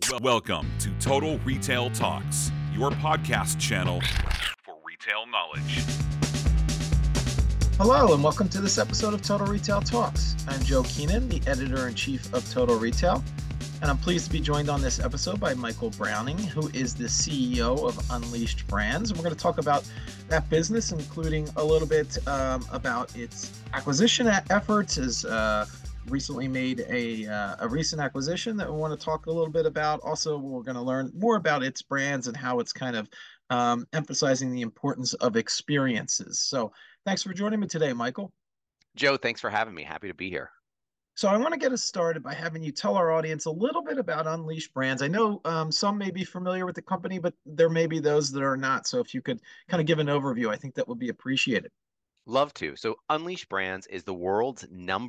Welcome to Total Retail Talks, your podcast channel for retail knowledge. Hello, and welcome to this episode of Total Retail Talks. I'm Joe Keenan, the editor-in-chief of Total Retail, and I'm pleased to be joined on this episode by Michael Browning, who is the CEO of Unleashed Brands. And we're going to talk about that business, including a little bit about its acquisition efforts, as recently made a recent acquisition that we want to talk a little bit about. Also, we're going to learn more about its brands and how it's kind of emphasizing the importance of experiences. So thanks for joining me today, Michael. Joe, thanks for having me. Happy to be here. So I want to get us started by having you tell our audience a little bit about Unleashed Brands. I know some may be familiar with the company, but there may be those that are not. So if you could kind of give an overview, I think that would be appreciated. Love to. So Unleashed Brands is the world's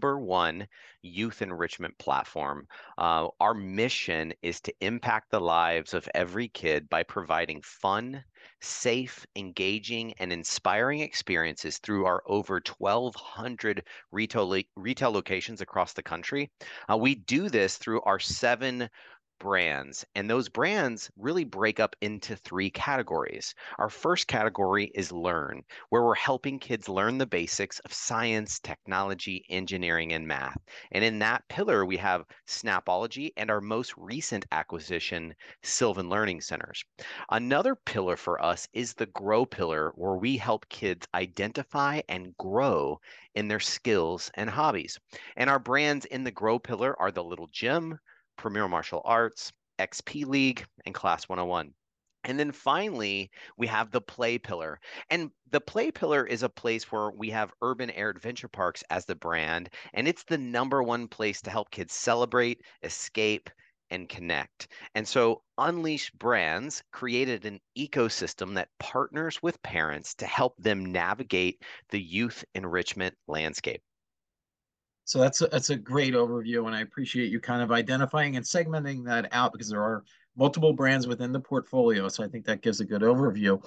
#1 youth enrichment platform. Our mission is to impact the lives of every kid by providing fun, safe, engaging, and inspiring experiences through our over 1,200 retail locations across the country. We do this through our 7 brands, and those brands really break up into 3 categories. Our first category is Learn, where we're helping kids learn the basics of science, technology, engineering, and math. And in that pillar, we have Snapology and our most recent acquisition, Sylvan Learning Centers. Another pillar for us is the Grow pillar, where we help kids identify and grow in their skills and hobbies. And our brands in the Grow pillar are the Little Gym, Premier Martial Arts, XP League, and Class 101. And then finally, we have the Play pillar. And the Play pillar is a place where we have Urban Air Adventure Parks as the brand, and it's the #1 place to help kids celebrate, escape, and connect. And so Unleashed Brands created an ecosystem that partners with parents to help them navigate the youth enrichment landscape. So that's a great overview, and I appreciate you kind of identifying and segmenting that out because there are multiple brands within the portfolio. So I think that gives a good overview.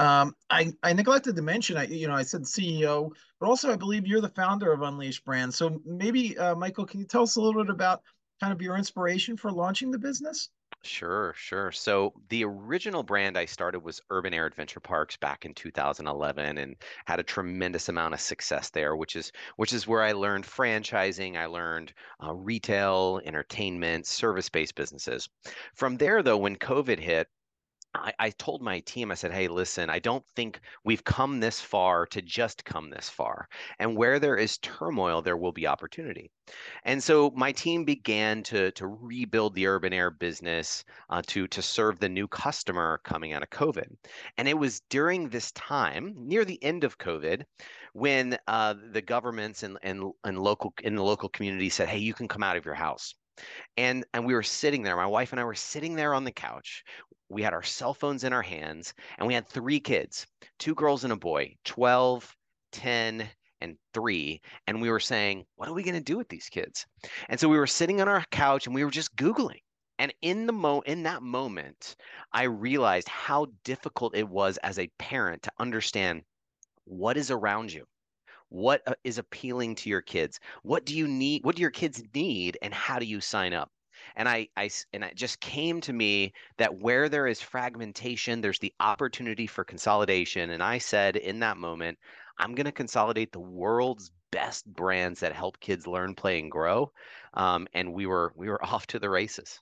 I neglected to mention, I said CEO, but also I believe you're the founder of Unleashed Brands. So maybe, Michael, can you tell us a little bit about kind of your inspiration for launching the business? Sure. So the original brand I started was Urban Air Adventure Parks back in 2011 and had a tremendous amount of success there, which is where I learned franchising, I learned retail, entertainment, service-based businesses. From there, though, when COVID hit, I told my team, I said, hey, listen, I don't think we've come this far to just come this far. And where there is turmoil, there will be opportunity. And so my team began to rebuild the Urban Air business to serve the new customer coming out of COVID. And it was during this time, near the end of COVID, when the governments and local in the local community said, hey, you can come out of your house. And we were sitting there, my wife and I were sitting there on the couch. We had our cell phones in our hands, and we had 3 kids, 2 girls and a boy, 12, 10, and 3. And we were saying, what are we going to do with these kids? And so we were sitting on our couch and we were just Googling. And in that moment, I realized how difficult it was as a parent to understand what is around you. What is appealing to your kids? What do you need? What do your kids need? And how do you sign up? And it just came to me that where there is fragmentation, there's the opportunity for consolidation. And I said in that moment, I'm going to consolidate the world's best brands that help kids learn, play, and grow. And we were off to the races.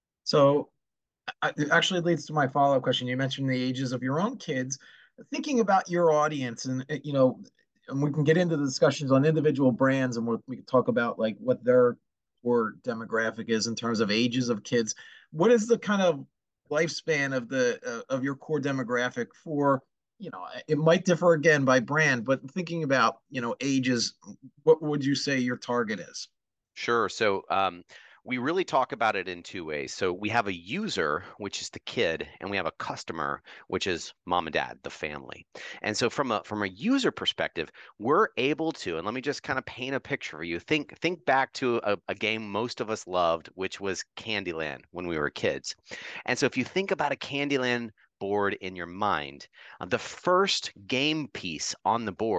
So it actually leads to my follow-up question. You mentioned the ages of your own kids. Thinking about your audience, and and we can get into the discussions on individual brands, and we can talk about like what their core demographic is in terms of ages of kids. What is the kind of lifespan of the of your core demographic for? It might differ again by brand, but thinking about ages, what would you say your target is? Sure. So we really talk about it in 2 ways. So we have a user, which is the kid, and we have a customer, which is mom and dad, the family. And so from a user perspective, we're able to, and let me just kind of paint a picture for you. Think back to a game most of us loved, which was Candyland when we were kids. And so if you think about a Candyland board in your mind, the first game piece on the board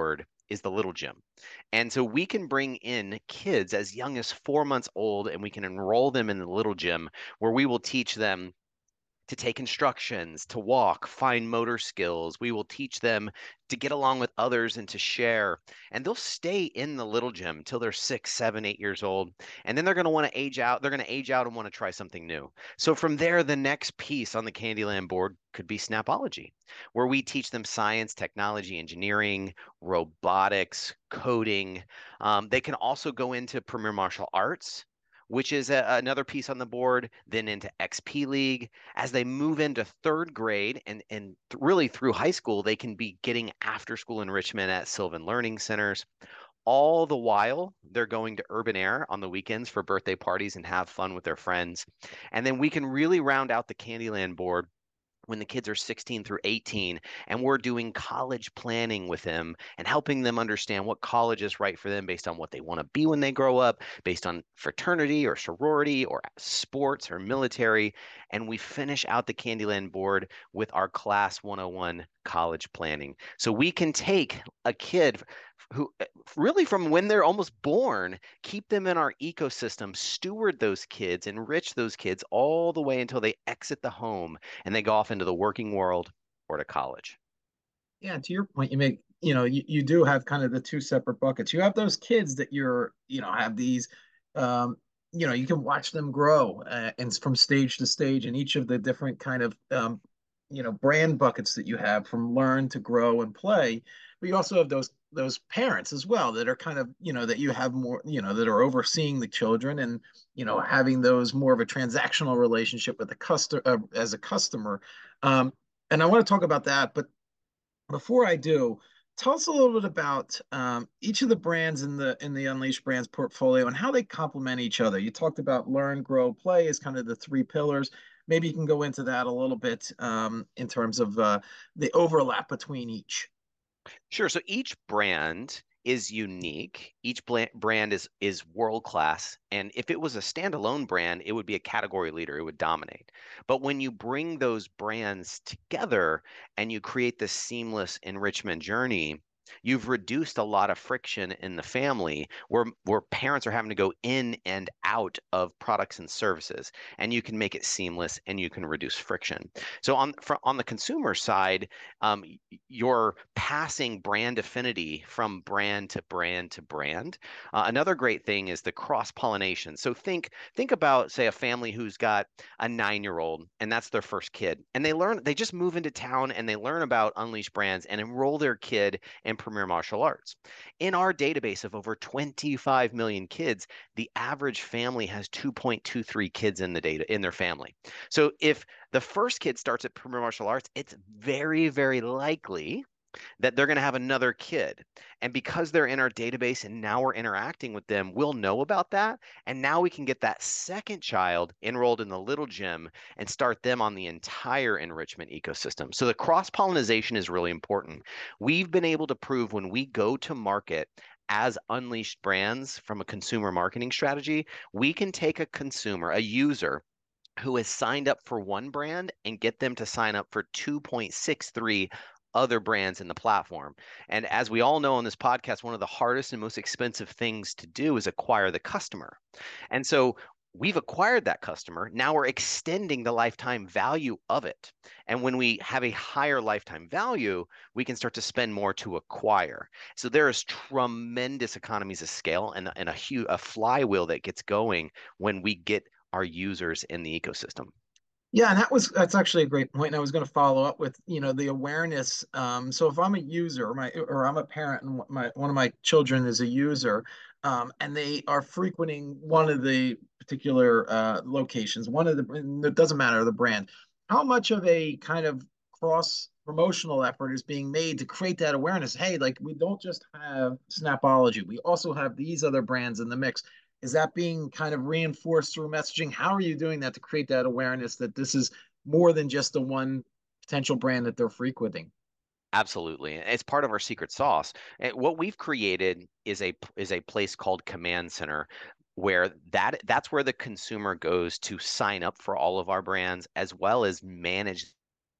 is the little gym. And so we can bring in kids as young as 4 months old and we can enroll them in the little gym where we will teach them to take instructions, to walk, fine motor skills. We will teach them to get along with others and to share. And they'll stay in the little gym till they're 6, 7, 8 years old. And then they're going to want to age out. They're going to age out and want to try something new. So from there, the next piece on the Candyland board could be Snapology, where we teach them science, technology, engineering, robotics, coding. They can also go into Premier Martial Arts, which is another piece on the board, then into XP League. As they move into third grade and really through high school, they can be getting after school enrichment at Sylvan Learning Centers. All the while, they're going to Urban Air on the weekends for birthday parties and have fun with their friends. And then we can really round out the Candyland board when the kids are 16 through 18 and we're doing college planning with them and helping them understand what college is right for them based on what they want to be when they grow up, based on fraternity or sorority or sports or military. And we finish out the Candyland board with our class 101 college planning. So we can take a kid who really from when they're almost born, keep them in our ecosystem, steward those kids, enrich those kids all the way until they exit the home and they go off into the working world or to college. Yeah, to your point, you do have kind of the two separate buckets. You have those kids that have these, um, you can watch them grow and from stage to stage in each of the different kind of, brand buckets that you have from learn to grow and play. But you also have those parents as well that are kind of, that you have more, that are overseeing the children and, having those more of a transactional relationship with the customer as a customer. And I want to talk about that, but before I do, tell us a little bit about each of the brands in the Unleashed Brands portfolio and how they complement each other. You talked about learn, grow, play as kind of the three pillars. Maybe you can go into that a little bit in terms of the overlap between each. Sure. So each brand is unique. Each brand is world class. And if it was a standalone brand, it would be a category leader. It would dominate. But when you bring those brands together and you create this seamless enrichment journey, you've reduced a lot of friction in the family where parents are having to go in and out of products and services, and you can make it seamless and you can reduce friction. So on the consumer side, you're passing brand affinity from brand to brand to brand. Another great thing is the cross pollination. So think about, say, a family who's got a 9-year-old and that's their first kid, and they just move into town and they learn about Unleashed Brands and enroll their kid in Premier Martial Arts. In our database of over 25 million kids, the average family has 2.23 kids in the data in their family. So if the first kid starts at Premier Martial Arts, it's very, very likely that they're going to have another kid. And because they're in our database and now we're interacting with them, we'll know about that. And now we can get that second child enrolled in the little gym and start them on the entire enrichment ecosystem. So the cross pollination is really important. We've been able to prove when we go to market as Unleashed Brands from a consumer marketing strategy, we can take a consumer, a user who has signed up for one brand and get them to sign up for 2.63 other brands in the platform. And as we all know on this podcast, one of the hardest and most expensive things to do is acquire the customer. And so we've acquired that customer. Now we're extending the lifetime value of it. And when we have a higher lifetime value, we can start to spend more to acquire. So there is tremendous economies of scale and a flywheel that gets going when we get our users in the ecosystem. Yeah, and that's actually a great point. And I was going to follow up with, the awareness. So if I'm a user, or I'm a parent, and one of my children is a user, and they are frequenting one of the particular locations, it doesn't matter the brand. How much of a kind of cross promotional effort is being made to create that awareness? Hey, like we don't just have Snapology, we also have these other brands in the mix. Is that being kind of reinforced through messaging? How are you doing that to create that awareness that this is more than just the one potential brand that they're frequenting? Absolutely. It's part of our secret sauce. And what we've created is a place called Command Center where that's where the consumer goes to sign up for all of our brands as well as manage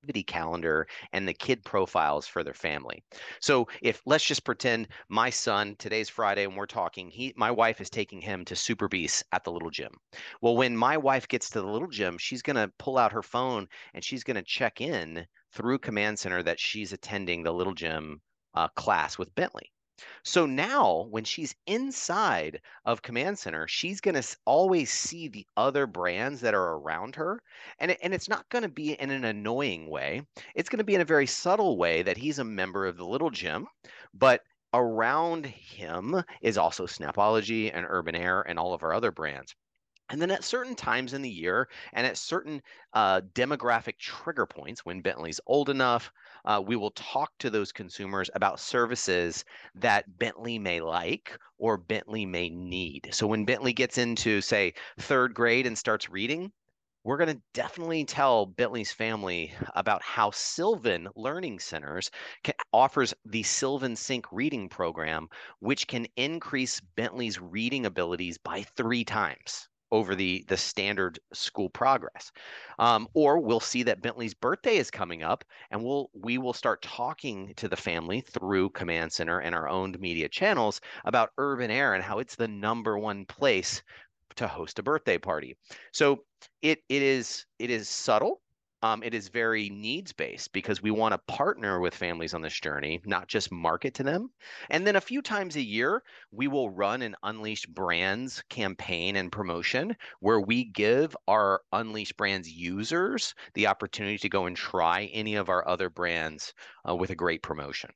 activity calendar and the kid profiles for their family. So if let's just pretend my son, today's Friday and we're talking, my wife is taking him to Super Beast at the little gym. Well, when my wife gets to the little gym, she's going to pull out her phone and she's going to check in through Command Center that she's attending the little gym class with Bentley. So now, when she's inside of Command Center, she's going to always see the other brands that are around her. And it's not going to be in an annoying way. It's going to be in a very subtle way that he's a member of the little gym, but around him is also Snapology and Urban Air and all of our other brands. And then at certain times in the year and at certain demographic trigger points, when Bentley's old enough, we will talk to those consumers about services that Bentley may like or Bentley may need. So when Bentley gets into, say, third grade and starts reading, we're going to definitely tell Bentley's family about how Sylvan Learning Centers offers the Sylvan Sync reading program, which can increase Bentley's reading abilities by 3 times over the standard school progress. Or we'll see that Bentley's birthday is coming up, and we will start talking to the family through Command Center and our owned media channels about Urban Air and how it's the #1 place to host a birthday party. So it is subtle. It is very needs based because we want to partner with families on this journey, not just market to them. And then a few times a year, we will run an Unleashed Brands campaign and promotion where we give our Unleashed Brands users the opportunity to go and try any of our other brands with a great promotion.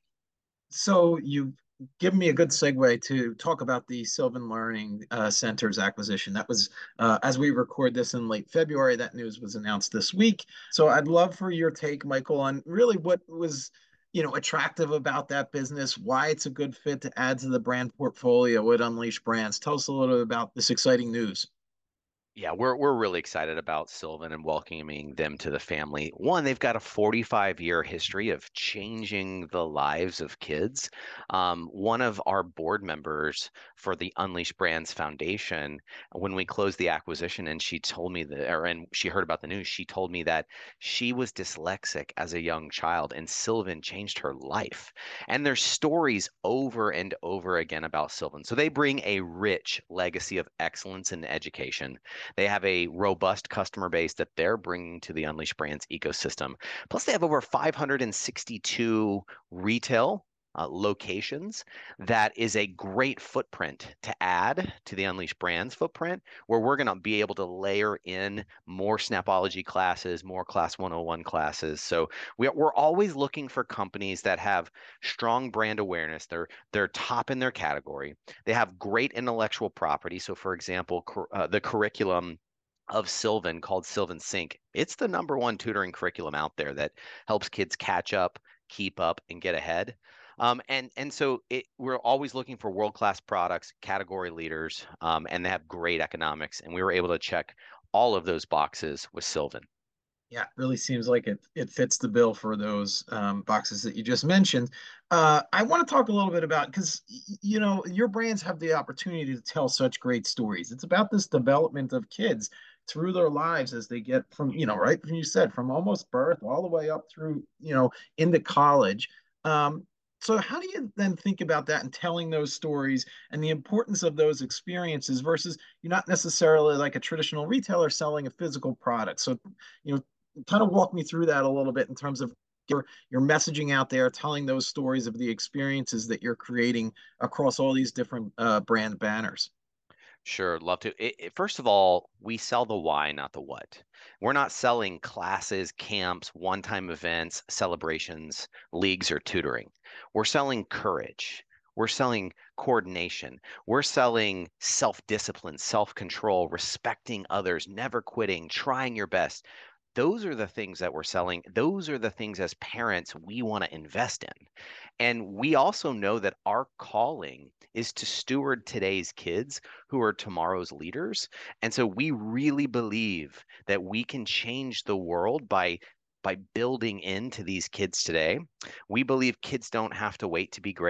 So you give me a good segue to talk about the Sylvan Learning Centers acquisition. That was, as we record this in late February, that news was announced this week. So I'd love for your take, Michael, on really what was, attractive about that business, why it's a good fit to add to the brand portfolio at Unleashed Brands. Tell us a little bit about this exciting news. Yeah, we're really excited about Sylvan and welcoming them to the family. One, they've got a 45-year history of changing the lives of kids. One of our board members for the Unleashed Brands Foundation, when we closed the acquisition, and she told me that, and she heard about the news, she told me that she was dyslexic as a young child, and Sylvan changed her life. And there's stories over and over again about Sylvan. So they bring a rich legacy of excellence in education. They have a robust customer base that they're bringing to the Unleashed Brands ecosystem. Plus, they have over 562 retail locations. That is a great footprint to add to the Unleashed Brands footprint, where we're going to be able to layer in more Snapology classes, more Class 101 classes. So we're always looking for companies that have strong brand awareness. They're top in their category. They have great intellectual property. So, for example, the curriculum of Sylvan called Sylvan Sync. It's the #1 tutoring curriculum out there that helps kids catch up, keep up, and get ahead. And so we're always looking for world-class products, category leaders, and they have great economics. And we were able to check all of those boxes with Sylvan. Yeah, it really seems like it fits the bill for those boxes that you just mentioned. I want to talk a little bit about because your brands have the opportunity to tell such great stories. It's about this development of kids through their lives as they get from right from you said from almost birth all the way up through into college. So how do you then think about that and telling those stories and the importance of those experiences versus you're not necessarily like a traditional retailer selling a physical product. So kind of walk me through that a little bit in terms of your messaging out there, telling those stories of the experiences that you're creating across all these different brand banners. Sure, love to. First of all, we sell the why, not the what. We're not selling classes, camps, one-time events, celebrations, leagues, or tutoring. We're selling courage. We're selling coordination. We're selling self-discipline, self-control, respecting others, never quitting, trying your best. Those are the things that we're selling. Those are the things as parents we want to invest in. And we also know that our calling is to steward today's kids who are tomorrow's leaders. And so we really believe that we can change the world by building into these kids today. We believe kids don't have to wait to be great.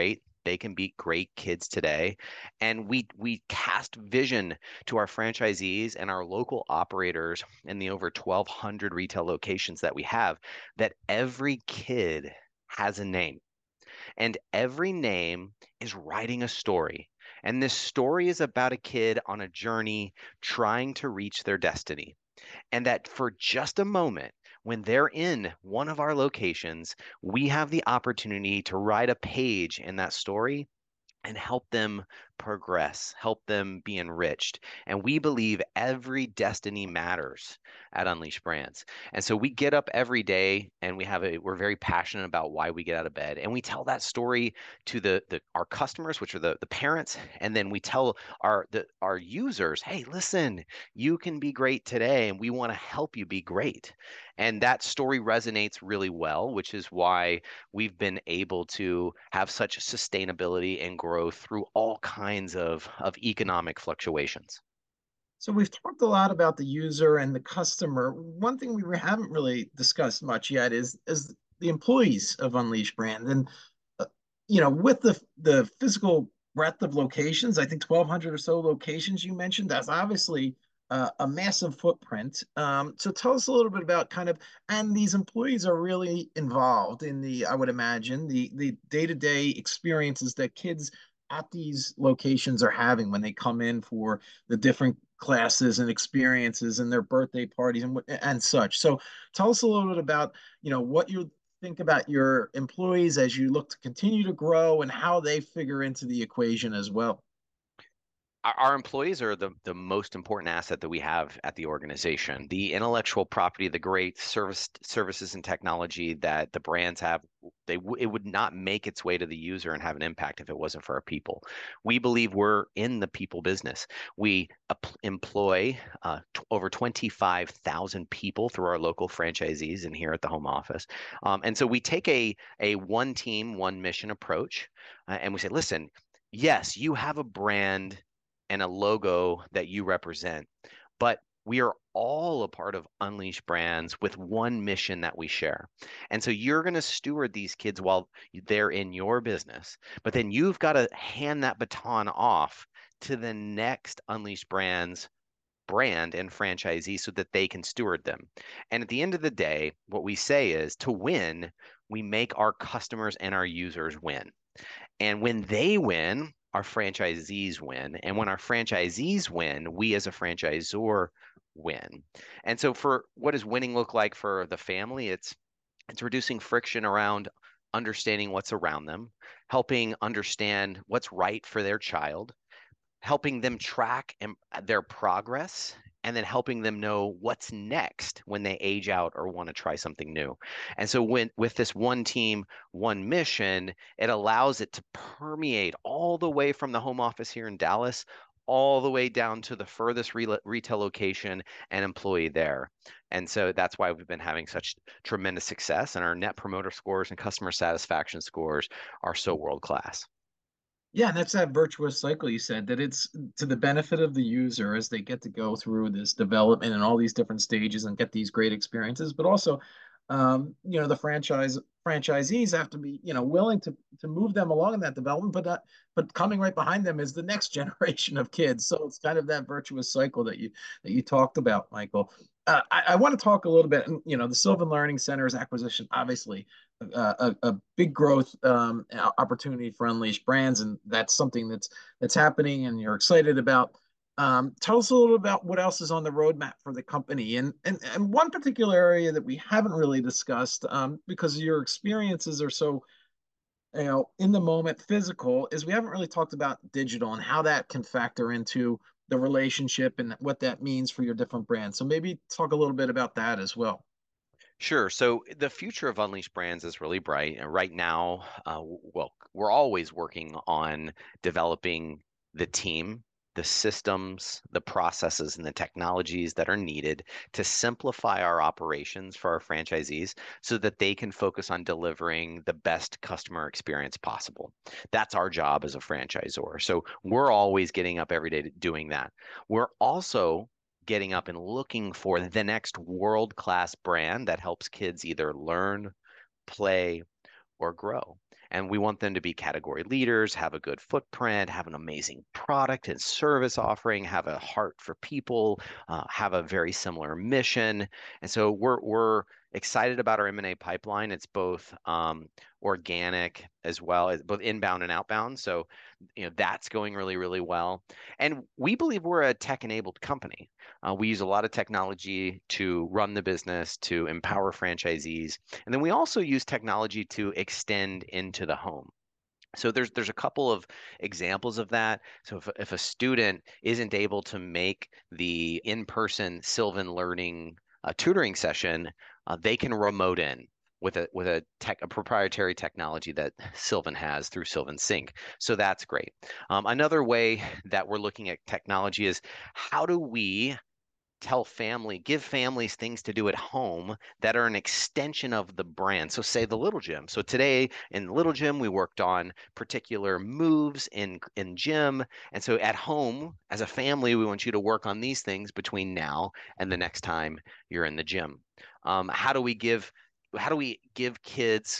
they can be great kids today. And we cast vision to our franchisees and our local operators in the over 1,200 retail locations that we have, that every kid has a name. And every name is writing a story. And this story is about a kid on a journey trying to reach their destiny. And that for just a moment, when they're in one of our locations, we have the opportunity to write a page in that story and help them progress, help them be enriched. And we believe every destiny matters at Unleashed Brands. And so we get up every day and we're very passionate about why we get out of bed. And we tell that story to our customers, which are the parents, and then we tell our users, hey, listen, you can be great today and we want to help you be great. And that story resonates really well, which is why we've been able to have such sustainability and growth through all kinds of economic fluctuations. So we've talked a lot about the user and the customer. One thing we haven't really discussed much yet is the employees of Unleashed Brand. And uh, with the physical breadth of locations, I think 1,200 or so locations you mentioned, that's obviously a massive footprint. So tell us a little bit about and these employees are really involved in I would imagine, the day-to-day experiences that kids at these locations are having when they come in for the different classes and experiences and their birthday parties and such. So tell us a little bit about, what you think about your employees as you look to continue to grow and how they figure into the equation as well. Our employees are the most important asset that we have at the organization. The intellectual property, the great services and technology that the brands have, it would not make its way to the user and have an impact if it wasn't for our people. We believe we're in the people business. We employ over 25,000 people through our local franchisees and here at the home office. And so we take a one team, one mission approach, and we say, listen, yes, you have a brand and a logo that you represent, but we are all a part of Unleashed Brands with one mission that we share. And so you're going to steward these kids while they're in your business, but then you've got to hand that baton off to the next Unleashed Brands brand and franchisee so that they can steward them. And at the end of the day, what we say is to win, we make our customers and our users win. And when they win, our franchisees win. And when our franchisees win, we as a franchisor win. And so for what does winning look like for the family? It's reducing friction around understanding what's around them, helping understand what's right for their child, helping them track their progress, and then helping them know what's next when they age out or want to try something new. And so with this one team, one mission, it allows it to permeate all the way from the home office here in Dallas all the way down to the furthest retail location and employee there. And so that's why we've been having such tremendous success, and our net promoter scores and customer satisfaction scores are so world class. Yeah, and that's that virtuous cycle you said, that it's to the benefit of the user as they get to go through this development and all these different stages and get these great experiences, but also, the franchisees have to be, willing to move them along in that development, but coming right behind them is the next generation of kids. So it's kind of that virtuous cycle that you talked about, Michael. I want to talk a little bit, the Sylvan Learning Center's acquisition, obviously a big growth opportunity for Unleashed Brands, and that's something that's happening, and you're excited about. Tell us a little about what else is on the roadmap for the company, and one particular area that we haven't really discussed, because your experiences are so in the moment physical, is we haven't really talked about digital and how that can factor into the relationship and what that means for your different brands. So maybe talk a little bit about that as well. Sure. So the future of Unleashed Brands is really bright. And right now, well, we're always working on developing the team, the systems, the processes, and the technologies that are needed to simplify our operations for our franchisees so that they can focus on delivering the best customer experience possible. That's our job as a franchisor. So we're always getting up every day doing that. We're also getting up and looking for the next world-class brand that helps kids either learn, play, or grow. And we want them to be category leaders, have a good footprint, have an amazing product and service offering, have a heart for people, have a very similar mission. And so we're excited about our M&A pipeline. It's both organic as well as both inbound and outbound. So, that's going really, really well. And we believe we're a tech-enabled company. We use a lot of technology to run the business, to empower franchisees. And then we also use technology to extend into the home. So there's a couple of examples of that. So if a student isn't able to make the in-person Sylvan Learning tutoring session, they can remote in with a proprietary technology that Sylvan has through Sylvan Sync. So that's great. Another way that we're looking at technology is how do we give families things to do at home that are an extension of the brand. So say the Little Gym. So today in Little Gym, we worked on particular moves in gym. And so at home, as a family, we want you to work on these things between now and the next time you're in the gym. How do we give kids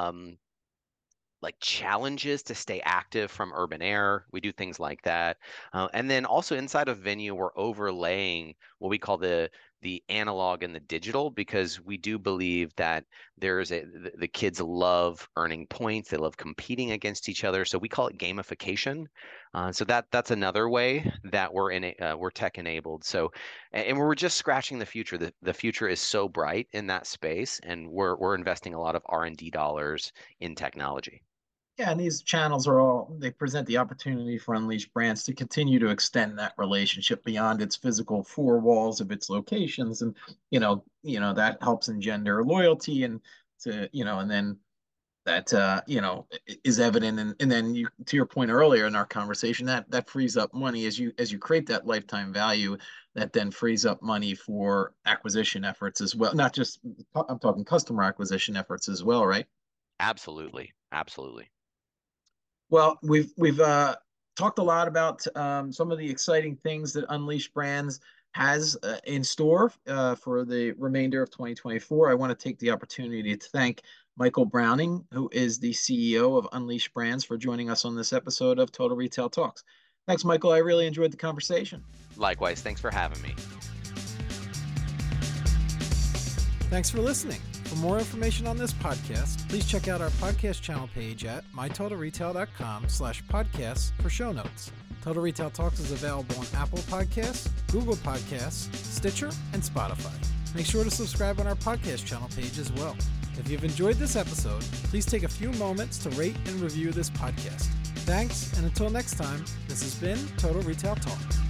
like challenges to stay active from Urban Air? We do things like that. And then also inside of Venue, we're overlaying what we call the analog and the digital, because we do believe that the kids love earning points. They love competing against each other. So we call it gamification. So that's another way that we're tech enabled. So, and we're just scratching the future. The future is so bright in that space, and we're investing a lot of R&D dollars in technology. Yeah, and these channels they present the opportunity for Unleashed Brands to continue to extend that relationship beyond its physical four walls of its locations. And, that helps engender loyalty and and then that, is evident. And then to your point earlier in our conversation, that frees up money as you create that lifetime value, that then frees up money for acquisition efforts as well. Not just, I'm talking customer acquisition efforts as well, right? Absolutely. Absolutely. Well, we've talked a lot about some of the exciting things that Unleashed Brands has in store for the remainder of 2024. I want to take the opportunity to thank Michael Browning, who is the CEO of Unleashed Brands, for joining us on this episode of Total Retail Talks. Thanks, Michael. I really enjoyed the conversation. Likewise. Thanks for having me. Thanks for listening. For more information on this podcast, please check out our podcast channel page at mytotalretail.com/podcasts for show notes. Total Retail Talks is available on Apple Podcasts, Google Podcasts, Stitcher, and Spotify. Make sure to subscribe on our podcast channel page as well. If you've enjoyed this episode, please take a few moments to rate and review this podcast. Thanks, and until next time, this has been Total Retail Talk.